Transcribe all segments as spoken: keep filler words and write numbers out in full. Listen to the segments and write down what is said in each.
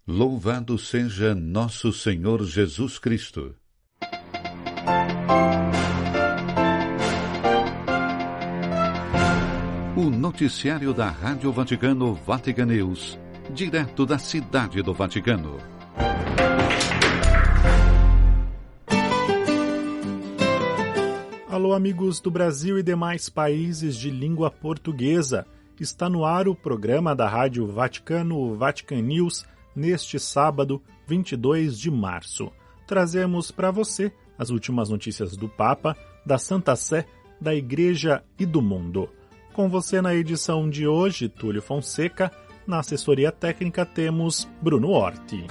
Louvado seja nosso Senhor Jesus Cristo. O noticiário da Rádio Vaticano Vatican News, direto da Cidade do Vaticano. Alô, amigos do Brasil e demais países de língua portuguesa. Está no ar o programa da Rádio Vaticano Vatican News neste sábado, vinte e dois de março. Trazemos para você as últimas notícias do Papa, da Santa Sé, da Igreja e do mundo. Com você na edição de hoje, Túlio Fonseca. Na assessoria técnica temos Bruno Orti.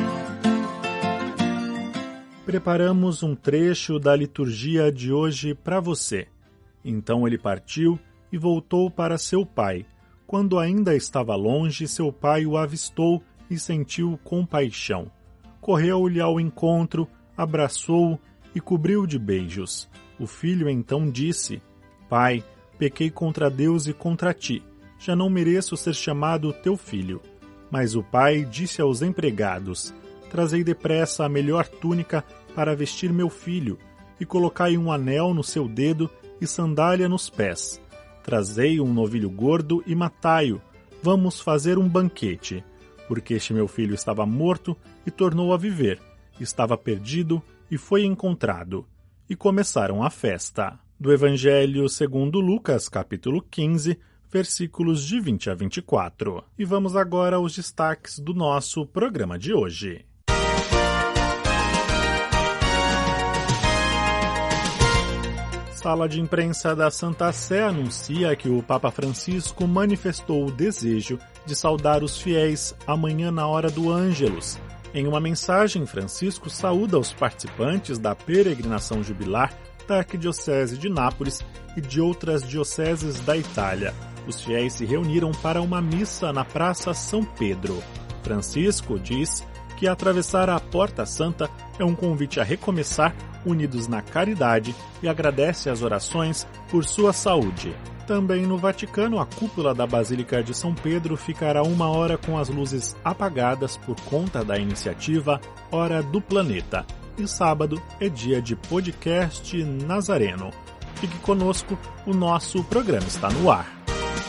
Preparamos um trecho da liturgia de hoje para você. Então ele partiu e voltou para seu pai. Quando ainda estava longe, seu pai o avistou e sentiu compaixão. Correu-lhe ao encontro, abraçou-o e cobriu de beijos. O filho então disse: Pai, pequei contra Deus e contra ti. Já não mereço ser chamado teu filho. Mas o pai disse aos empregados: Trazei depressa a melhor túnica para vestir meu filho, e colocai um anel no seu dedo e sandália nos pés. Trazei um novilho gordo e matai-o. Vamos fazer um banquete, porque este meu filho estava morto e tornou a viver, estava perdido e foi encontrado. E começaram a festa. Do Evangelho segundo Lucas, capítulo quinze, versículos de vinte a vinte e quatro. E vamos agora aos destaques do nosso programa de hoje. Sala de imprensa da Santa Sé anuncia que o Papa Francisco manifestou o desejo de saudar os fiéis amanhã na hora do Ângelus. Em uma mensagem, Francisco saúda os participantes da peregrinação jubilar da Arquidiocese de Nápoles e de outras dioceses da Itália. Os fiéis se reuniram para uma missa na Praça São Pedro. Francisco diz que atravessar a Porta Santa é um convite a recomeçar unidos na caridade e agradece as orações por sua saúde. Também no Vaticano, a cúpula da Basílica de São Pedro ficará uma hora com as luzes apagadas por conta da iniciativa Hora do Planeta. E sábado é dia de podcast Nazareno. Fique conosco, o nosso programa está no ar.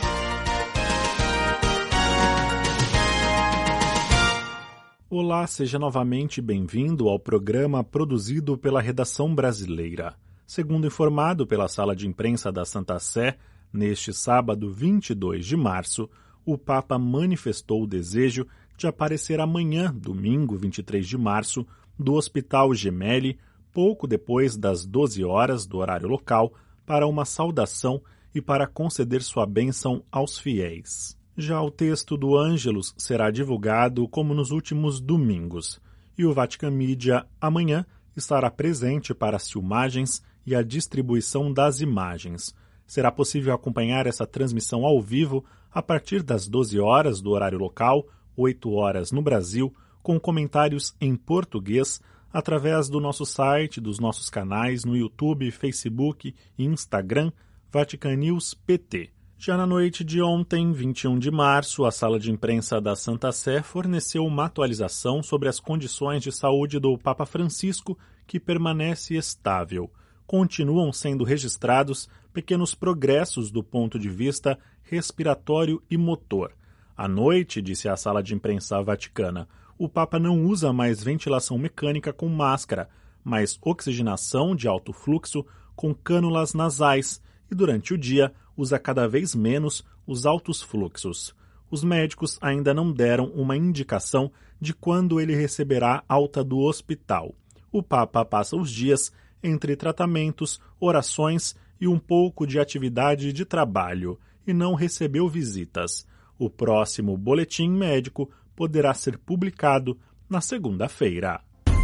Olá, seja novamente bem-vindo ao programa produzido pela redação brasileira. Segundo informado pela Sala de Imprensa da Santa Sé, neste sábado vinte e dois de março, o Papa manifestou o desejo de aparecer amanhã, domingo vinte e três de março, do Hospital Gemelli, pouco depois das doze horas do horário local, para uma saudação e para conceder sua bênção aos fiéis. Já o texto do Ângelus será divulgado como nos últimos domingos, e o Vatican Media amanhã estará presente para as filmagens e a distribuição das imagens. Será possível acompanhar essa transmissão ao vivo a partir das doze horas do horário local, oito horas no Brasil, com comentários em português, através do nosso site, dos nossos canais no YouTube, Facebook e Instagram, Vatican News P T. Já na noite de ontem, vinte e um de março, a Sala de Imprensa da Santa Sé forneceu uma atualização sobre as condições de saúde do Papa Francisco, que permanece estável. Continuam sendo registrados pequenos progressos do ponto de vista respiratório e motor. À noite, disse a Sala de Imprensa vaticana, o Papa não usa mais ventilação mecânica com máscara, mas oxigenação de alto fluxo com cânulas nasais e, durante o dia, usa cada vez menos os altos fluxos. Os médicos ainda não deram uma indicação de quando ele receberá alta do hospital. O Papa passa os dias entre tratamentos, orações e um pouco de atividade de trabalho, e não recebeu visitas. O próximo boletim médico poderá ser publicado na segunda-feira.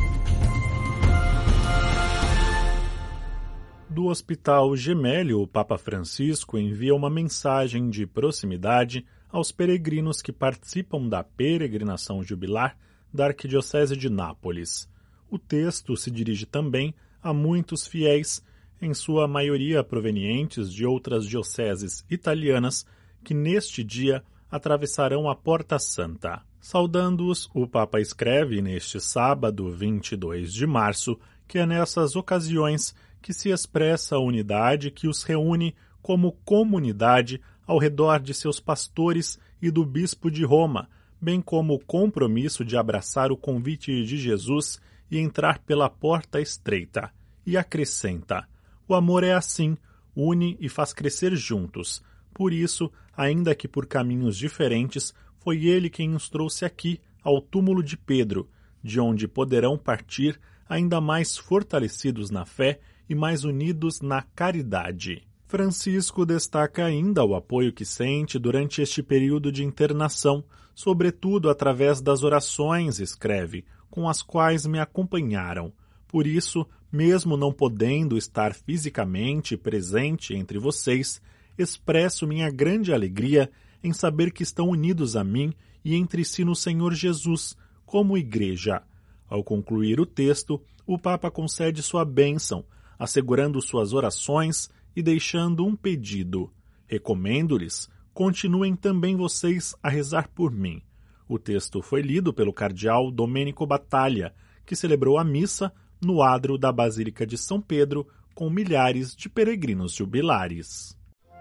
Do Hospital Gemelli, o Papa Francisco envia uma mensagem de proximidade aos peregrinos que participam da peregrinação jubilar da Arquidiocese de Nápoles. O texto se dirige também a muitos fiéis, em sua maioria provenientes de outras dioceses italianas, que neste dia atravessarão a Porta Santa. Saudando-os, o Papa escreve neste sábado, vinte e dois de março, que é nessas ocasiões que se expressa a unidade que os reúne como comunidade ao redor de seus pastores e do bispo de Roma, bem como o compromisso de abraçar o convite de Jesus e entrar pela porta estreita. E acrescenta: o amor é assim, une e faz crescer juntos. Por isso, ainda que por caminhos diferentes, foi ele quem nos trouxe aqui, ao túmulo de Pedro, de onde poderão partir ainda mais fortalecidos na fé e mais unidos na caridade. Francisco destaca ainda o apoio que sente durante este período de internação, sobretudo através das orações, escreve, com as quais me acompanharam. Por isso, mesmo não podendo estar fisicamente presente entre vocês, expresso minha grande alegria em saber que estão unidos a mim e entre si no Senhor Jesus, como igreja. Ao concluir o texto, o Papa concede sua bênção, assegurando suas orações e deixando um pedido. Recomendo-lhes, continuem também vocês a rezar por mim. O texto foi lido pelo cardeal Domenico Battaglia, que celebrou a missa no adro da Basílica de São Pedro com milhares de peregrinos jubilares.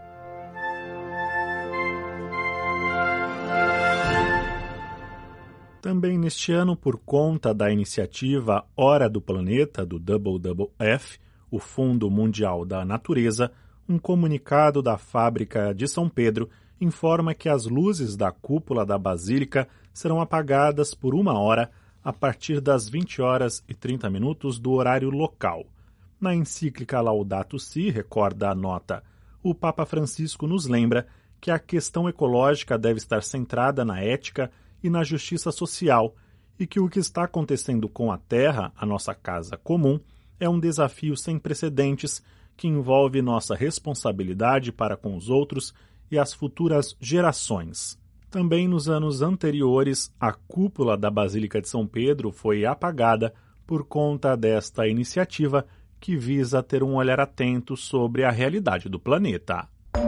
Também neste ano, por conta da iniciativa Hora do Planeta, do W W F, o Fundo Mundial da Natureza, um comunicado da Fábrica de São Pedro informa que as luzes da cúpula da Basílica serão apagadas por uma hora a partir das vinte horas e trinta minutos do horário local. Na encíclica Laudato Si, recorda a nota, o Papa Francisco nos lembra que a questão ecológica deve estar centrada na ética e na justiça social, e que o que está acontecendo com a Terra, a nossa casa comum, é um desafio sem precedentes que envolve nossa responsabilidade para com os outros e as futuras gerações. Também nos anos anteriores, a cúpula da Basílica de São Pedro foi apagada por conta desta iniciativa que visa ter um olhar atento sobre a realidade do planeta.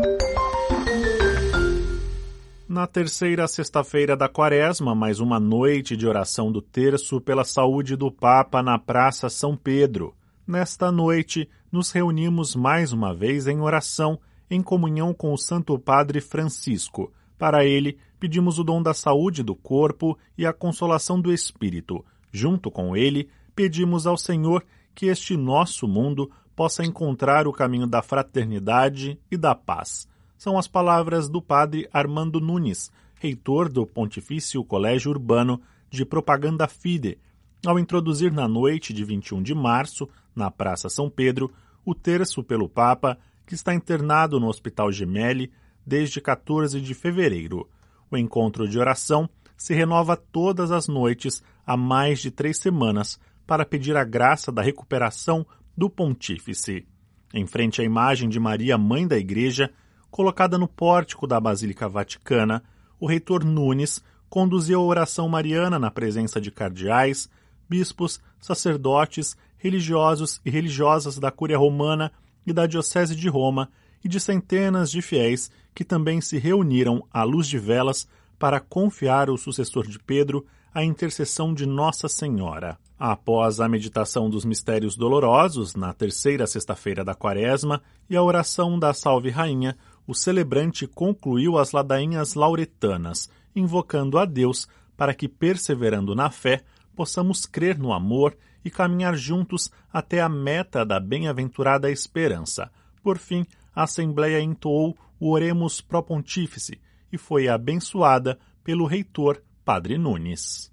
Na terceira sexta-feira da Quaresma, mais uma noite de oração do terço pela saúde do Papa na Praça São Pedro. Nesta noite, nos reunimos mais uma vez em oração, em comunhão com o Santo Padre Francisco. Para ele, pedimos o dom da saúde do corpo e a consolação do espírito. Junto com ele, pedimos ao Senhor que este nosso mundo possa encontrar o caminho da fraternidade e da paz. São as palavras do padre Armando Nunes, reitor do Pontifício Colégio Urbano de Propaganda Fide, ao introduzir na noite de vinte e um de março, na Praça São Pedro, o terço pelo Papa, que está internado no Hospital Gemelli desde quatorze de fevereiro. O encontro de oração se renova todas as noites há mais de três semanas para pedir a graça da recuperação do Pontífice. Em frente à imagem de Maria, Mãe da Igreja, colocada no pórtico da Basílica Vaticana, o reitor Nunes conduziu a oração mariana na presença de cardeais, bispos, sacerdotes, religiosos e religiosas da Cúria Romana e da Diocese de Roma e de centenas de fiéis que também se reuniram à luz de velas para confiar ao sucessor de Pedro a intercessão de Nossa Senhora. Após a meditação dos mistérios dolorosos, na terceira sexta-feira da Quaresma, e a oração da Salve Rainha, o celebrante concluiu as ladainhas lauretanas, invocando a Deus para que, perseverando na fé, possamos crer no amor e caminhar juntos até a meta da bem-aventurada esperança. Por fim, a Assembleia entoou o Oremus Pro Pontífice e foi abençoada pelo reitor Padre Nunes.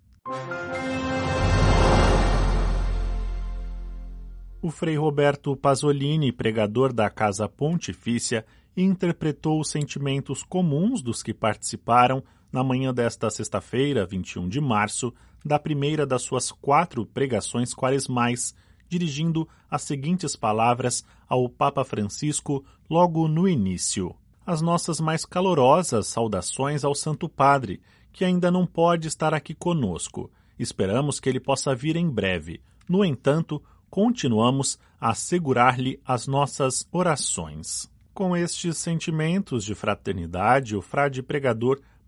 O Frei Roberto Pasolini, pregador da Casa Pontifícia, interpretou os sentimentos comuns dos que participaram na manhã desta sexta-feira, vinte e um de março, da primeira das suas quatro pregações quaresmais, dirigindo as seguintes palavras ao Papa Francisco logo no início. As nossas mais calorosas saudações ao Santo Padre, que ainda não pode estar aqui conosco. Esperamos que ele possa vir em breve. No entanto, continuamos a assegurar-lhe as nossas orações. Com estes sentimentos de fraternidade, o frade pregador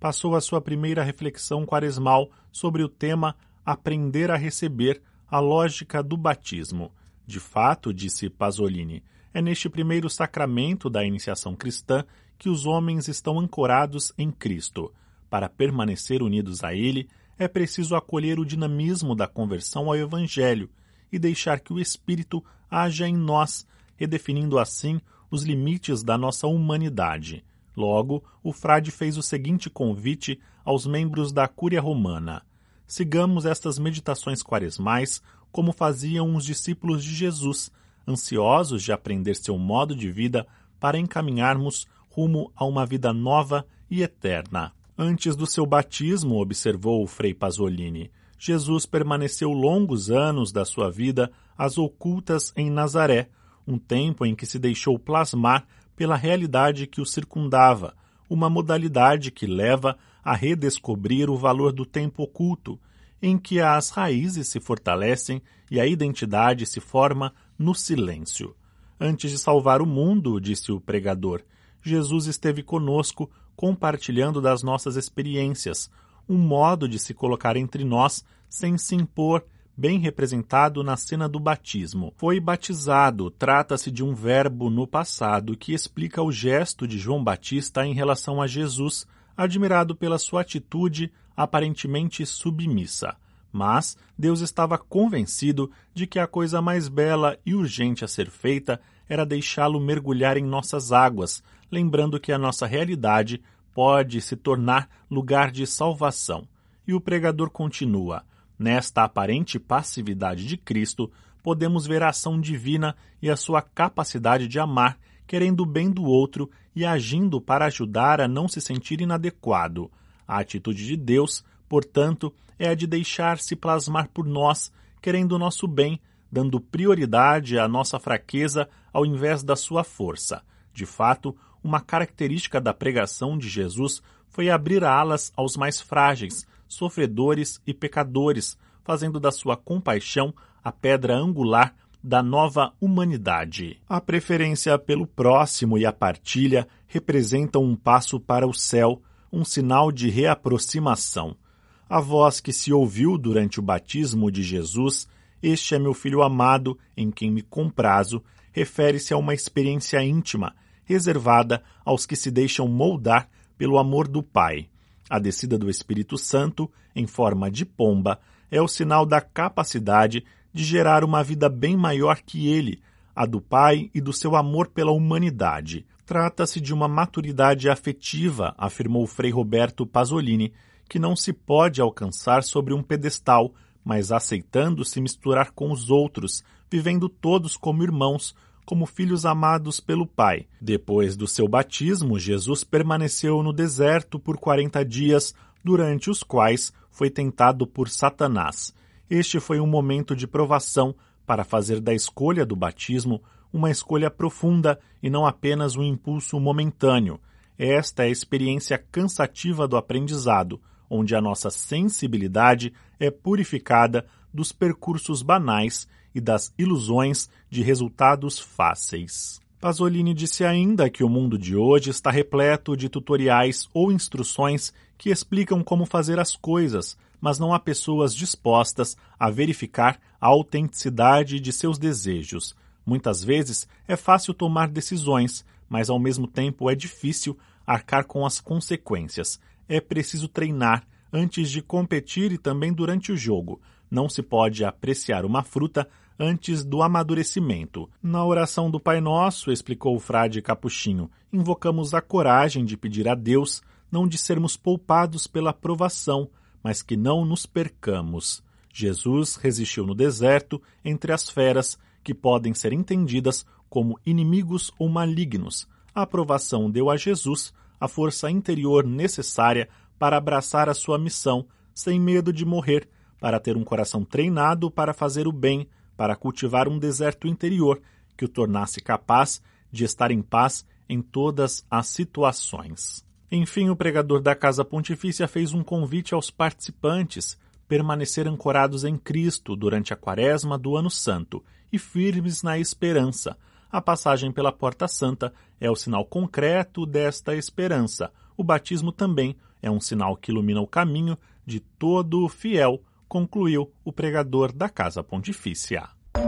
passou a sua primeira reflexão quaresmal sobre o tema Aprender a Receber, a lógica do batismo. De fato, disse Pasolini, é neste primeiro sacramento da iniciação cristã que os homens estão ancorados em Cristo. Para permanecer unidos a Ele, é preciso acolher o dinamismo da conversão ao Evangelho e deixar que o Espírito haja em nós, redefinindo assim os limites da nossa humanidade. Logo, o frade fez o seguinte convite aos membros da Cúria Romana. Sigamos estas meditações quaresmais como faziam os discípulos de Jesus, ansiosos de aprender seu modo de vida para encaminharmos rumo a uma vida nova e eterna. Antes do seu batismo, observou o Frei Pasolini, Jesus permaneceu longos anos da sua vida às ocultas em Nazaré, um tempo em que se deixou plasmar pela realidade que o circundava, uma modalidade que leva a redescobrir o valor do tempo oculto, em que as raízes se fortalecem e a identidade se forma no silêncio. Antes de salvar o mundo, disse o pregador, Jesus esteve conosco compartilhando das nossas experiências, um modo de se colocar entre nós sem se impor, bem representado na cena do batismo. Foi batizado, trata-se de um verbo no passado que explica o gesto de João Batista em relação a Jesus, admirado pela sua atitude aparentemente submissa. Mas Deus estava convencido de que a coisa mais bela e urgente a ser feita era deixá-lo mergulhar em nossas águas, lembrando que a nossa realidade pode se tornar lugar de salvação. E o pregador continua, nesta aparente passividade de Cristo, podemos ver a ação divina e a sua capacidade de amar, querendo o bem do outro e agindo para ajudar a não se sentir inadequado. A atitude de Deus, portanto, é a de deixar-se plasmar por nós, querendo o nosso bem, dando prioridade à nossa fraqueza ao invés da sua força. De fato, uma característica da pregação de Jesus foi abrir alas aos mais frágeis, sofredores e pecadores, fazendo da sua compaixão a pedra angular da nova humanidade. A preferência pelo próximo e a partilha representam um passo para o céu, um sinal de reaproximação. A voz que se ouviu durante o batismo de Jesus, este é meu filho amado, em quem me comprazo, refere-se a uma experiência íntima, reservada aos que se deixam moldar pelo amor do Pai. A descida do Espírito Santo, em forma de pomba, é o sinal da capacidade de gerar uma vida bem maior que ele, a do Pai e do seu amor pela humanidade. Trata-se de uma maturidade afetiva, afirmou Frei Roberto Pasolini, que não se pode alcançar sobre um pedestal, mas aceitando se misturar com os outros, vivendo todos como irmãos, como filhos amados pelo Pai. Depois do seu batismo, Jesus permaneceu no deserto por quarenta dias, durante os quais foi tentado por Satanás. Este foi um momento de provação para fazer da escolha do batismo uma escolha profunda e não apenas um impulso momentâneo. Esta é a experiência cansativa do aprendizado, onde a nossa sensibilidade é purificada dos percursos banais e das ilusões de resultados fáceis. Pasolini disse ainda que o mundo de hoje está repleto de tutoriais ou instruções que explicam como fazer as coisas, mas não há pessoas dispostas a verificar a autenticidade de seus desejos. Muitas vezes é fácil tomar decisões, mas ao mesmo tempo é difícil arcar com as consequências. É preciso treinar antes de competir e também durante o jogo. Não se pode apreciar uma fruta antes do amadurecimento. Na oração do Pai Nosso, explicou o frade Capuchinho, invocamos a coragem de pedir a Deus, não de sermos poupados pela provação, mas que não nos percamos. Jesus resistiu no deserto entre as feras, que podem ser entendidas como inimigos ou malignos. A aprovação deu a Jesus a força interior necessária para abraçar a sua missão, sem medo de morrer, para ter um coração treinado para fazer o bem, para cultivar um deserto interior que o tornasse capaz de estar em paz em todas as situações. Enfim, o pregador da Casa Pontifícia fez um convite aos participantes permanecer ancorados em Cristo durante a quaresma do Ano Santo e firmes na esperança. A passagem pela Porta Santa é o sinal concreto desta esperança. O batismo também é um sinal que ilumina o caminho de todo fiel, concluiu o pregador da Casa Pontifícia.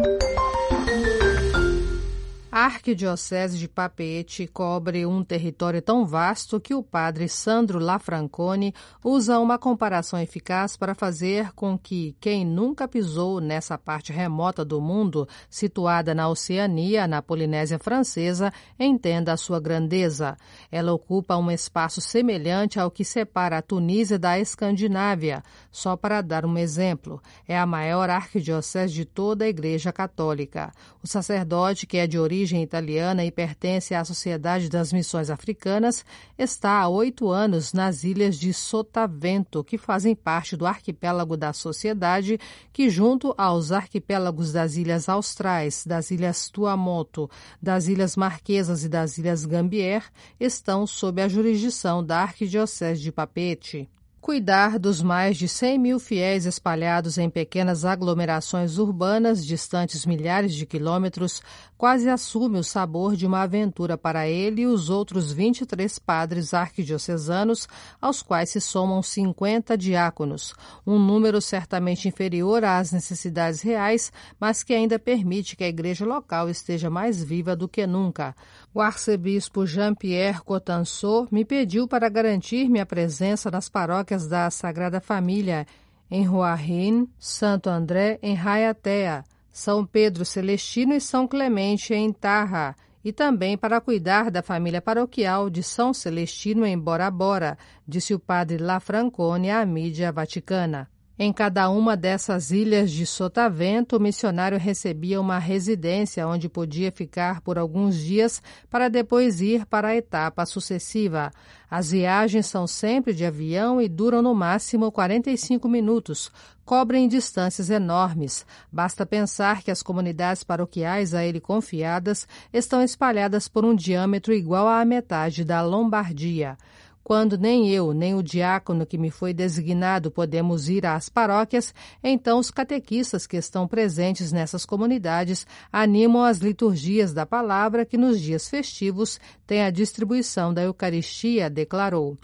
A Arquidiocese de Papeete cobre um território tão vasto que o padre Sandro Lafranconi usa uma comparação eficaz para fazer com que quem nunca pisou nessa parte remota do mundo, situada na Oceania, na Polinésia Francesa, entenda a sua grandeza. Ela ocupa um espaço semelhante ao que separa a Tunísia da Escandinávia. Só para dar um exemplo, é a maior arquidiocese de toda a Igreja Católica. O sacerdote, que é de origem italiana e pertence à Sociedade das Missões Africanas, está há oito anos nas ilhas de Sotavento, que fazem parte do arquipélago da Sociedade, que junto aos arquipélagos das Ilhas Austrais, das Ilhas Tuamotu, das Ilhas Marquesas e das Ilhas Gambier, estão sob a jurisdição da Arquidiocese de Papeete. Cuidar dos mais de cem mil fiéis espalhados em pequenas aglomerações urbanas distantes milhares de quilômetros quase assume o sabor de uma aventura para ele e os outros vinte e três padres arquidiocesanos, aos quais se somam cinquenta diáconos, um número certamente inferior às necessidades reais, mas que ainda permite que a igreja local esteja mais viva do que nunca. O arcebispo Jean-Pierre Cotançot me pediu para garantir minha presença nas paróquias da Sagrada Família, em Roarine, Santo André, em Raiatea, São Pedro Celestino e São Clemente, em Tarra, e também para cuidar da família paroquial de São Celestino, em Bora Bora, disse o padre Lafranconi à mídia vaticana. Em cada uma dessas ilhas de Sotavento, o missionário recebia uma residência onde podia ficar por alguns dias para depois ir para a etapa sucessiva. As viagens são sempre de avião e duram no máximo quarenta e cinco minutos, cobrem distâncias enormes. Basta pensar que as comunidades paroquiais a ele confiadas estão espalhadas por um diâmetro igual à metade da Lombardia. Quando nem eu, nem o diácono que me foi designado podemos ir às paróquias, então os catequistas que estão presentes nessas comunidades animam as liturgias da palavra que nos dias festivos tem a distribuição da Eucaristia, declarou.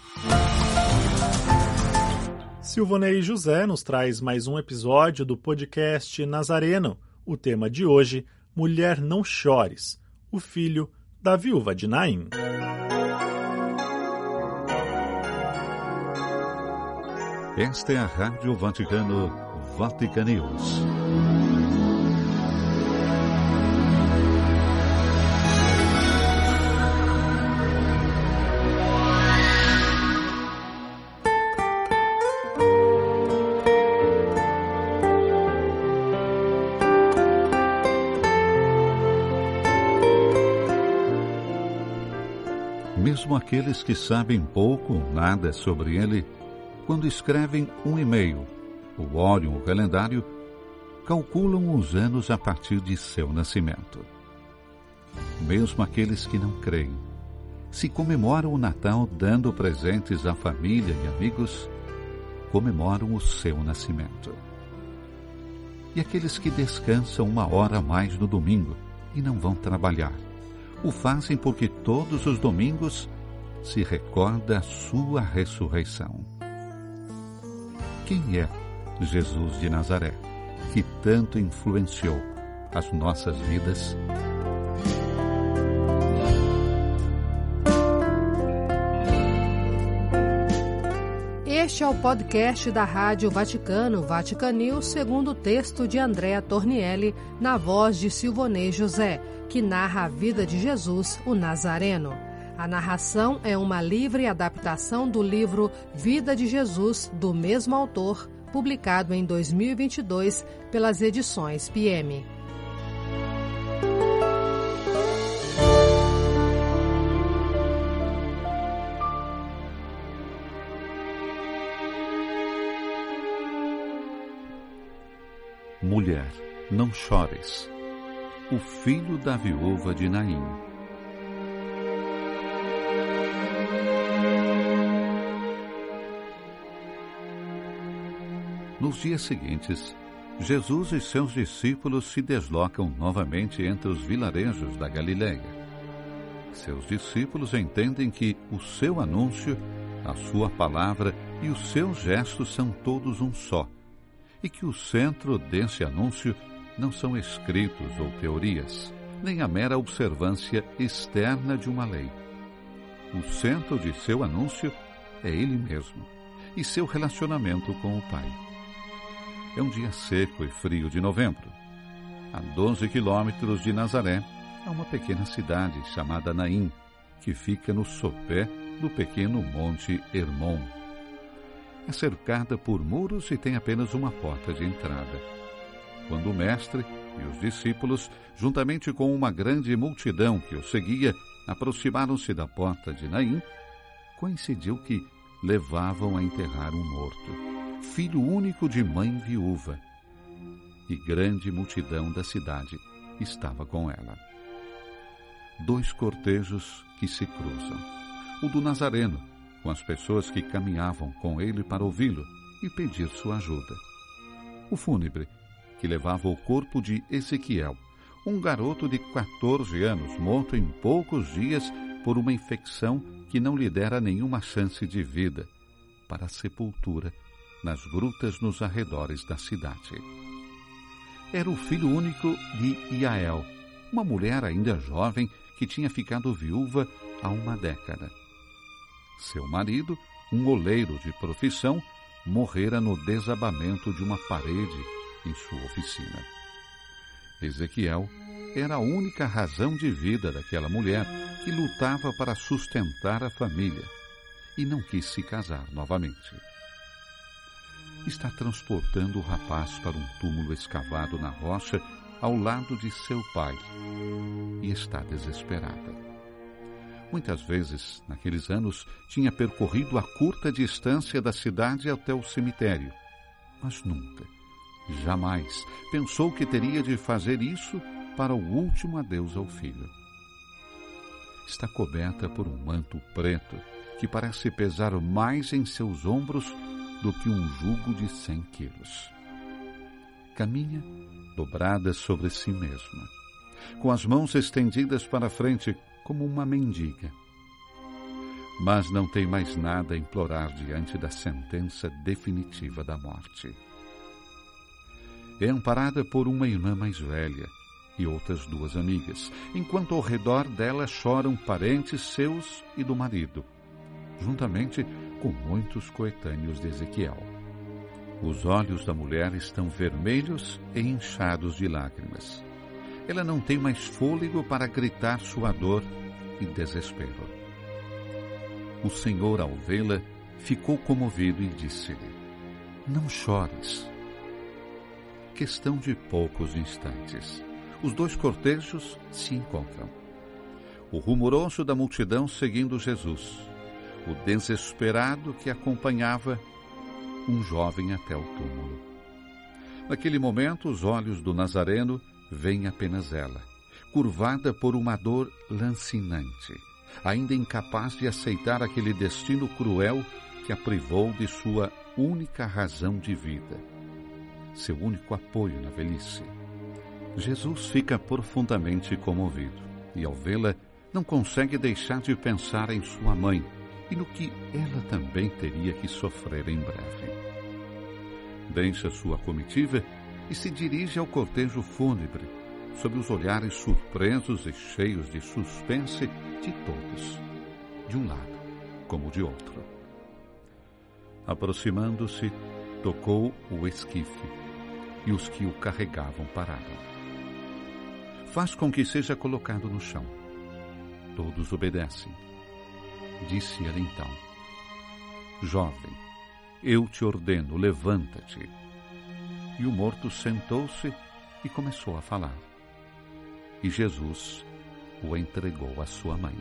Silvonei José nos traz mais um episódio do podcast Nazareno. O tema de hoje, Mulher Não Chores, o filho da viúva de Naim. Esta é a Rádio Vaticano, Vatican News. Mesmo aqueles que sabem pouco ou nada sobre ele, quando escrevem um e-mail, ou olham o calendário, calculam os anos a partir de seu nascimento. Mesmo aqueles que não creem, se comemoram o Natal dando presentes à família e amigos, comemoram o seu nascimento. E aqueles que descansam uma hora a mais no domingo e não vão trabalhar, o fazem porque todos os domingos se recorda a sua ressurreição. Quem é Jesus de Nazaré, que tanto influenciou as nossas vidas? Este é o podcast da Rádio Vaticano, Vatican News, segundo o texto de Andrea Tornielli, na voz de Silvonei José, que narra a vida de Jesus, o Nazareno. A narração é uma livre adaptação do livro Vida de Jesus, do mesmo autor, publicado em dois mil e vinte e dois pelas edições P M. Mulher, não chores. O filho da viúva de Naim. Nos dias seguintes, Jesus e seus discípulos se deslocam novamente entre os vilarejos da Galileia. Seus discípulos entendem que o seu anúncio a sua palavra e os seus gestos são todos um só, e que o centro desse anúncio não são escritos ou teorias, nem a mera observância externa de uma lei. O centro de seu anúncio é ele mesmo e seu relacionamento com o Pai. É um dia seco e frio de novembro. A doze quilômetros de Nazaré, há uma pequena cidade chamada Naim, que fica no sopé do pequeno monte Hermon. É cercada por muros e tem apenas uma porta de entrada. Quando o mestre e os discípulos, juntamente com uma grande multidão que o seguia, aproximaram-se da porta de Naim, coincidiu que levavam a enterrar um morto, filho único de mãe viúva. E grande multidão da cidade estava com ela. Dois cortejos que se cruzam. O do Nazareno, com as pessoas que caminhavam com ele para ouvi-lo e pedir sua ajuda. O fúnebre, que levava o corpo de Ezequiel, um garoto de quatorze anos, morto em poucos dias por uma infecção que não lhe dera nenhuma chance de vida, para a sepultura nas grutas nos arredores da cidade. Era o filho único de Iael, uma mulher ainda jovem que tinha ficado viúva há uma década. Seu marido, um oleiro de profissão, morrera no desabamento de uma parede em sua oficina. Ezequiel era a única razão de vida daquela mulher que lutava para sustentar a família e não quis se casar novamente. Está transportando o rapaz para um túmulo escavado na rocha ao lado de seu pai e está desesperada. Muitas vezes, naqueles anos, tinha percorrido a curta distância da cidade até o cemitério, mas nunca, jamais, pensou que teria de fazer isso para o último adeus ao filho. Está coberta por um manto preto que parece pesar mais em seus ombros do que um jugo de cem quilos. Caminha dobrada sobre si mesma, com as mãos estendidas para frente como uma mendiga. Mas não tem mais nada a implorar diante da sentença definitiva da morte. É amparada por uma irmã mais velha e outras duas amigas, enquanto ao redor dela choram parentes seus e do marido, juntamente com muitos coetâneos de Ezequiel. Os olhos da mulher estão vermelhos e inchados de lágrimas. Ela não tem mais fôlego para gritar sua dor e desespero. O Senhor, ao vê-la, ficou comovido e disse-lhe: "Não chores." Questão de poucos instantes, os dois cortejos se encontram. O rumoroso da multidão seguindo Jesus, o desesperado que acompanhava um jovem até o túmulo. Naquele momento, os olhos do Nazareno veem apenas ela, curvada por uma dor lancinante, ainda incapaz de aceitar aquele destino cruel que a privou de sua única razão de vida, seu único apoio na velhice. Jesus fica profundamente comovido e, ao vê-la, não consegue deixar de pensar em sua mãe e no que ela também teria que sofrer em breve. Deixa sua comitiva e se dirige ao cortejo fúnebre, sob os olhares surpresos e cheios de suspense de todos, de um lado como de outro. Aproximando-se, tocou o esquife, e os que o carregavam pararam. Faz com que seja colocado no chão. Todos obedecem. Disse ele então: "Jovem, eu te ordeno, levanta-te." E o morto sentou-se e começou a falar. E Jesus o entregou à sua mãe.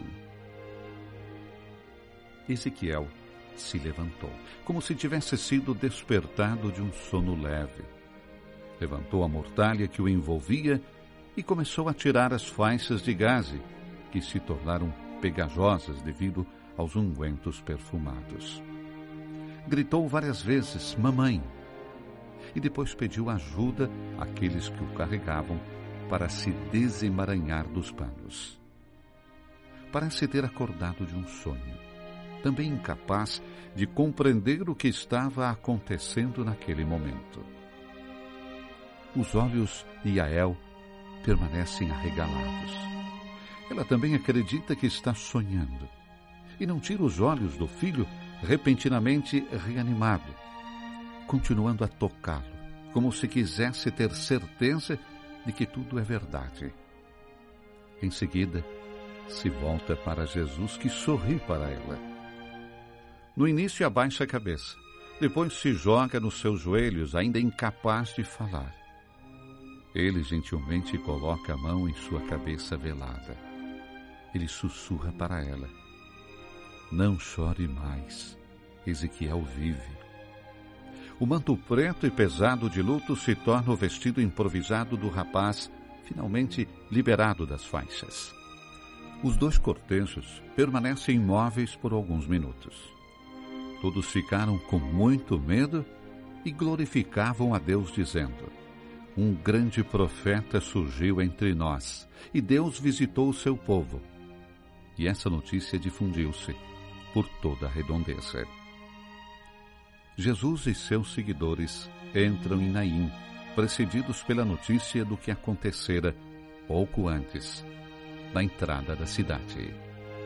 Ezequiel se levantou, como se tivesse sido despertado de um sono leve. Levantou a mortalha que o envolvia e começou a tirar as faixas de gaze, que se tornaram pegajosas devido aos ungüentos perfumados. Gritou várias vezes: "Mamãe!" E depois pediu ajuda àqueles que o carregavam para se desemaranhar dos panos. Parece ter acordado de um sonho, também incapaz de compreender o que estava acontecendo naquele momento. Os olhos de Yael permanecem arregalados. Ela também acredita que está sonhando e não tira os olhos do filho repentinamente reanimado, continuando a tocá-lo, como se quisesse ter certeza de que tudo é verdade. Em seguida, se volta para Jesus, que sorri para ela. No início abaixa a cabeça, depois se joga nos seus joelhos, ainda incapaz de falar. Ele gentilmente coloca a mão em sua cabeça velada. Ele sussurra para ela: não chore mais, Ezequiel vive. O manto preto e pesado de luto se torna o vestido improvisado do rapaz, finalmente liberado das faixas. Os dois cortejos permanecem imóveis por alguns minutos. Todos ficaram com muito medo e glorificavam a Deus, dizendo: um grande profeta surgiu entre nós, e Deus visitou o seu povo. E essa notícia difundiu-se por toda a redondeza. Jesus e seus seguidores entram em Naim, precedidos pela notícia do que acontecera pouco antes, na entrada da cidade.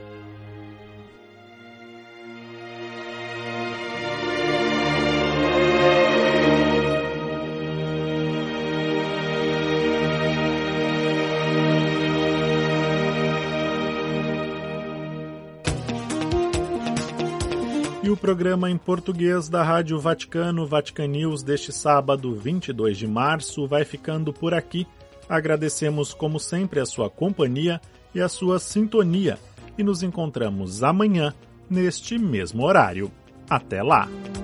E o programa em português da Rádio Vaticano, Vatican News, deste sábado, vinte e dois de março, vai ficando por aqui. Agradecemos, como sempre, a sua companhia e a sua sintonia. E nos encontramos amanhã, neste mesmo horário. Até lá!